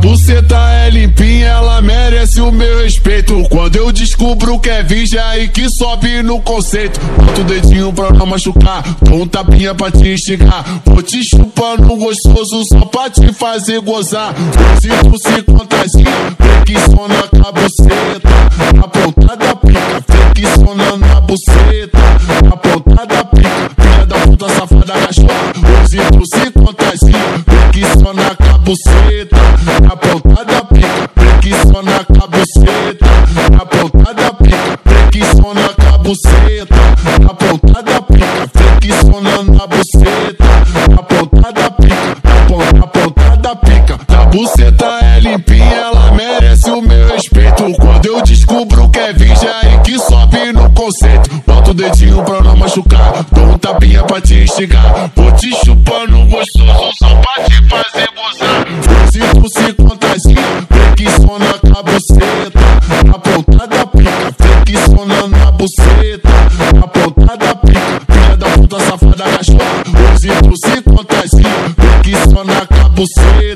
buceta é limpinha, ela merece o meu respeito. Quando eu descubro que é virgem, aí que sobe no conceito. Bota o dedinho pra não machucar, dou um tapinha pra te instigar. Vou te chupando gostoso só pra te fazer gozar. Se tu se contagia, flexiona com a buceta. Na ponta da pica, flexiona na buceta. Na ponta da pica, filha da puta safada cachorra. Se tu se contagia, flexiona com a buceta. Na ponta da pica, flexiona com a buceta. Na ponta da pica, flexiona com a buceta. Na ponta da pica, flexiona na buceta. Na ponta da pica, na ponta da pica. A buceta é limpinha, ela merece o meu respeito. Quando eu descubro que é virgem, aí que sobe no conceito. Bota o dedinho pra não machucar, dou um tapinha pra te instigar. Vou te chupando gostoso só pra te fazer gozar. Se tu se contagia, flexiona com a buceta. Na ponta da pica, flexiona na buceta. Na ponta da pica, filha da puta safada cachorra. Se tu se contagia, flexiona com a buceta.